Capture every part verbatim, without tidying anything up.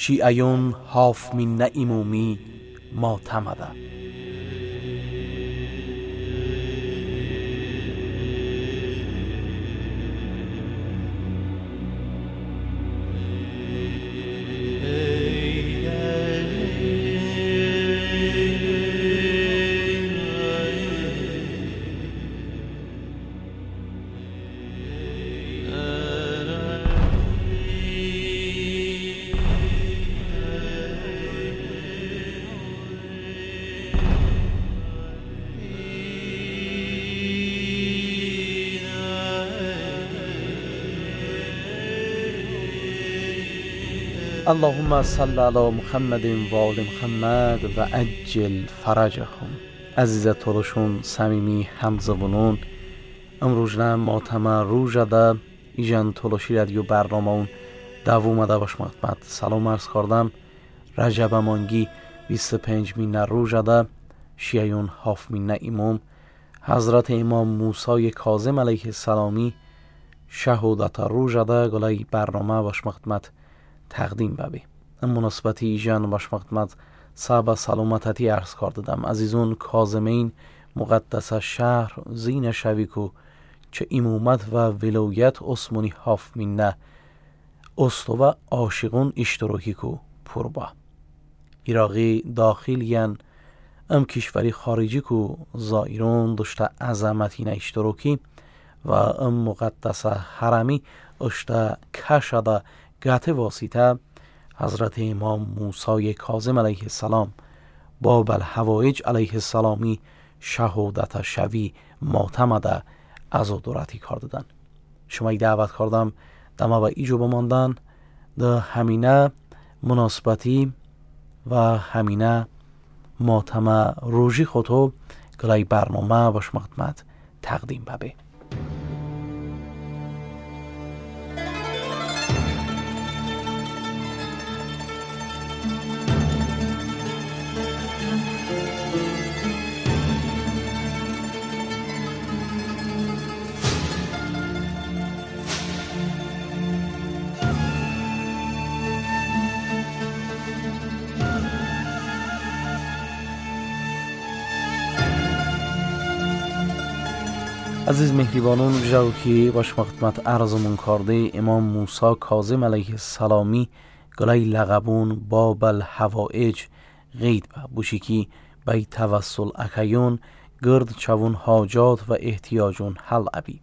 شیعیون هاف من ایمومی معتمده. اللهم صل علی محمد و آل محمد و عجل فرجهم. عزیز ترشون صمیمی همزبونون، امروزنم ماتما روژده ایجان تلاشی رادیو برنامه اون دوومده باش مقدمت سلام عرض کردم. رجب مانگی بیست و پنج مینه روژده شیعیون هاف مینه ایمام حضرت امام موسی کاظم علیه السلامی شهادت روژده گلای برنامه باش مقدمت تقدیم ببی. این مناسبتی ایجان باش مقدمت صحب سلامتی عرض کردم. عزیزون کاظمین مقدس شهر زین شویکو چه امامت و ولایت عثمانی هاف مینه استوا عاشقون اشتراکی کو پربا ایراقی داخل ین ام کشوری خارجی کو زائرون داشته عظمتی نه اشتراکی و ام مقدس حرمی اشته کشده گات واسطه حضرت امام موسی کاظم علیه السلام با بالحوایج علیه السلامی شهادت شوی معتمده از دورتی کردن. شما دعوت کردم دما و ایجو بماندن ده همینه مناسبتی و همینه معتمه روژی خودو گلای برنامه باش مقدمت تقدیم ببه. عزیز مهربانون، جوکی باش مقدمت عرضمون کرده امام موسی کاظم علیه السلامی گلای لقبون باب الحوائج غید با بوشی کی بای توسل اکیون گرد چوون حاجات و احتیاجون حل ابی.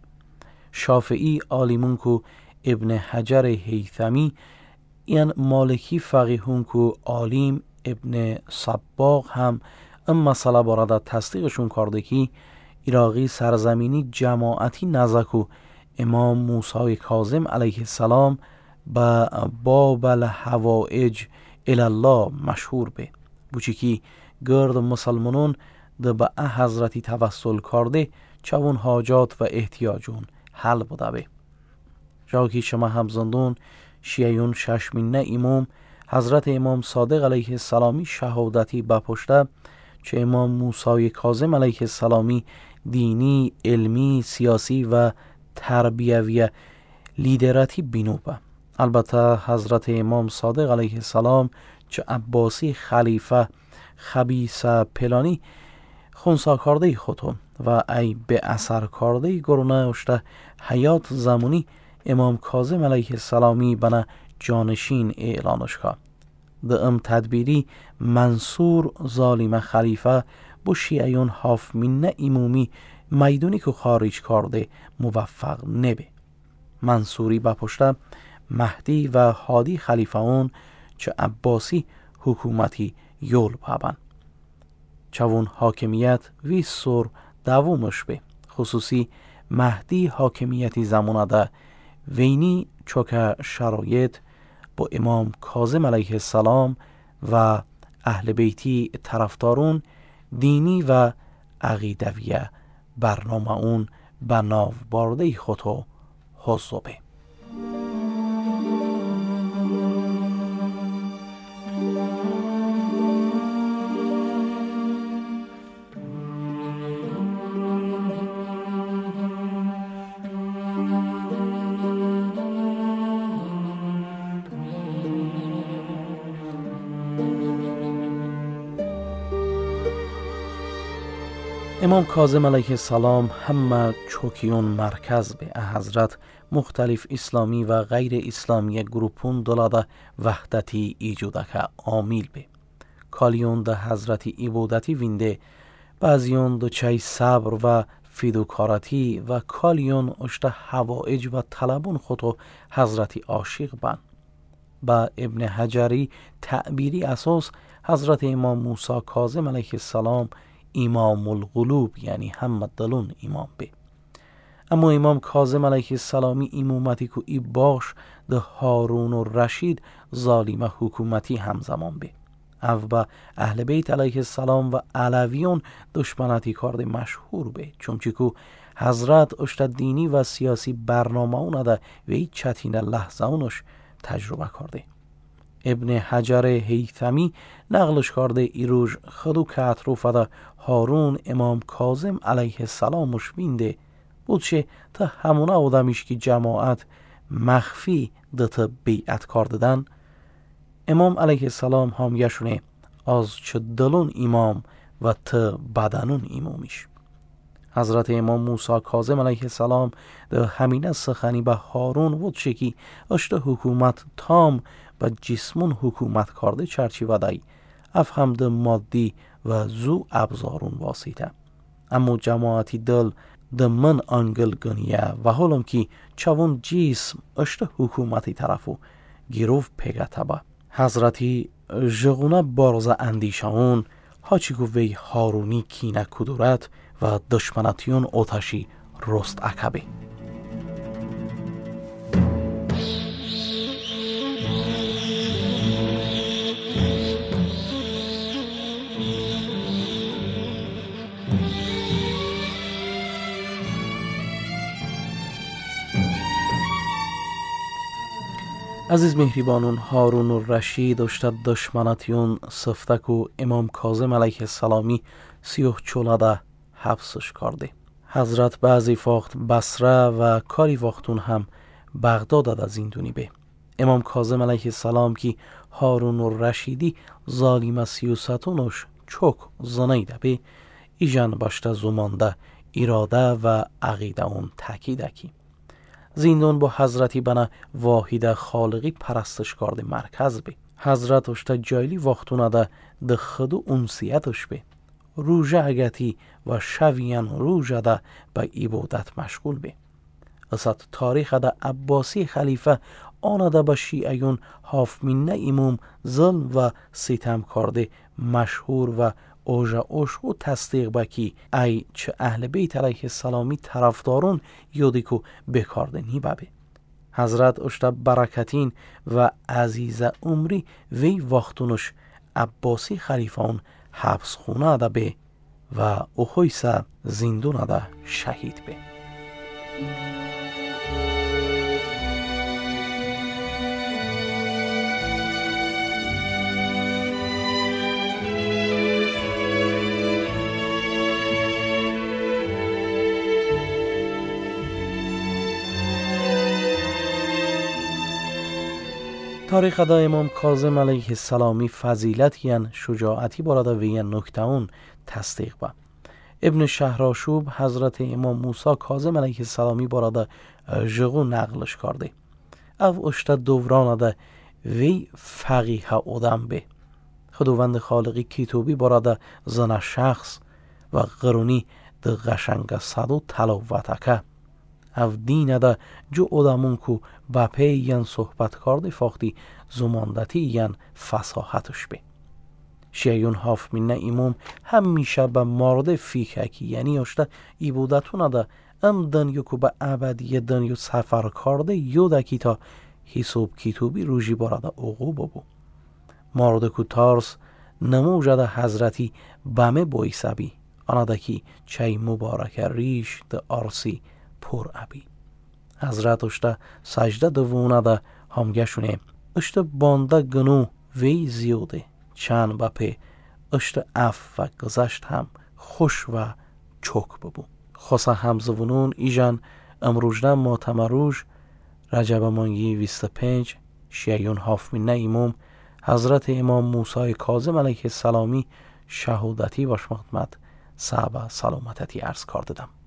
شافعی عالمون کو ابن حجر هیثمی این مالکی فقیهون کو عالم ابن صباغ هم ام مسئله بارده تصدیقشون کرده کی عراقی سرزمینی جماعتی نزکو امام موسی کاظم علیه السلام با باب الحوائج الله مشهور به بوچی کی گرد مسلمانون ده با حضرتی توسل کرده چون حاجات و احتیاجون حل بوده به. جاکی شما همزندون شیعیون شش مینه امام حضرت امام صادق علیه السلامی شهادتی بپشته چه امام موسی کاظم علیه السلامی دینی، علمی، سیاسی و تربیوی لیدراتی بینوبه. البته حضرت امام صادق علیه السلام چه عباسی خلیفه خبیث پلانی خونسا کرده خودم و ای به اثر کرده گرونه اشته حیات زمانی امام کاظم علیه السلامی بنا جانشین اعلانش که ده ام تدبیری منصور ظالم خلیفه با شیعیون هاف مینه ایمومی میدونی که خارج کرده موفق نبه. منصوری با پشت مهدی و هادی خلیفه اون چه عباسی حکومتی یول پابن چون حاکمیت وی سر دوومش به خصوصی مهدی حاکمیتی زمانه ده وینی چوکه شرایط با امام کاظم علیه السلام و اهل بیتی طرفدارون دینی و عقیدویه برنامه اون به ناو بارده خودو حضوبه. امام کاظم علیه السلام همه چوکیون مرکز به حضرت مختلف اسلامی و غیر اسلامی گروپون دلاده وحدتی ایجوده که عامل به کالیون ده حضرت عبادتی وینده بعضیون دو چای صبر و فیدوکارتی و کالیون اشت حوائج و طلبون خودو حضرت عاشق بن. با ابن حجری تعبیری اساس حضرت امام موسی کاظم علیه السلام امام القلوب یعنی همه دلون امام به. اما امام کاظم علیه السلامی امامتی که ای باش ده هارون و رشید ظالم حکومتی همزمان به. او با اهل بیت علیه السلام و علویون دشمناتی کرده مشهور به، چونچه که حضرت اشت دینی و سیاسی برنامه اونه و ای چتین لحظه اونش تجربه کرده. ابن حجر هیثمی نقلش کرده ایروژ خودو که اطروفه ده هارون امام کاظم علیه السلامش بینده بودشه تا همونه آدمیش که جماعت مخفی ده تا بیعت کرددن امام علیه السلام هم یشونه از چه دلون امام و تا بدنون امامیش. حضرت امام موسی کاظم علیه السلام ده همینه سخنی به هارون بودشه که اشت حکومت تام و جسمون حکومت کرده چرچی ودهی اف هم ده مادی و زو ابزارون واسطه. اما جماعتی دل ده من انگل گنیه و حالم که چون جسم اشت حکومتی طرفو گیروف پیگته با حضرتی جغونه بارزه اندیشون هاچی گو وی هارونی کینه کدورت و دشمنتیون آتشی رست عکبه. عزیز مهربانون، هارون و رشید اشتد دشمنتیون صفتک و امام کاظم علیه السلامی سیوه چولاده حبسش کرده. حضرت بعضی وقت بصره و کاری وقتون هم بغداد از زندونی به. امام کاظم علیه السلام که هارون و رشیدی ظالم سیوستونش چوک زنیده به ایجان باشته زمانده اراده و عقیده اون تاکیده کی. زندون با حضرتی بنا واحد خالقی پرستش کرده مرکز به. حضرت اشتا جایلی وقتونه ده ده خدو انسیتش به. روژه اگتی و شویان روژه ده به عبادت مشغول به. اصد تاریخ ده عباسی خلیفه آنه ده به شیعیون هاف منه امام ظلم و ستم کرده مشهور و اوجا عشق و تصدیق بکی ای چه اهل بیت علیه السلامی طرفدارون یادی که بکاردنی ببه. حضرت اشتا برکتین و عزیز عمری وی وقتونش عباسی خلیفان حبس خونه ده به و اخویسه زندون ده شهید به. تاریخ دا امام کاظم علیه السلامی فضیلتیان شجاعتی باراده ویان نکته اون تصدیق با. ابن شهرآشوب حضرت امام موسی کاظم علیه السلامی باراده جغو نقلش کرده. او اشتا دوران ده وی فقیه آدم به. خداوند خالقی کتابی باراده زن شخص و قرونی ده غشنگ صدو تلاوتکه. او دین ده جو آدمون کو با پی ین صحبت کرده فاختی زماندتی ین فصاحتش به. شیعیون هاف منه امام همیشه به مارده فیکهکی یعنی اشتا عبادتونه ده ام دنیو که به عبدی دنیو سفر کرده یوده که تا حساب کتابی روژی باراده اغو ببو. مارده که تارس نموجه ده حضرتی بمه بایسه بی آنه ده که چای مبارک ریش ده آرسی پر ابی. حضرت اشتا سجده دوونه ده همگشونه اشتا بانده گنو وی زیوده چند بپه اشتا اف و گذشت هم خوش و چوک ببو. خاصه همزونون ایجان امروجده ماتمروج رجب مانگی ویست پنج شیعیون هاف منه امام حضرت امام موسی کاظم علیه السلامی شهودتی باش مخدمت صحبه سلامتتی عرض کردم.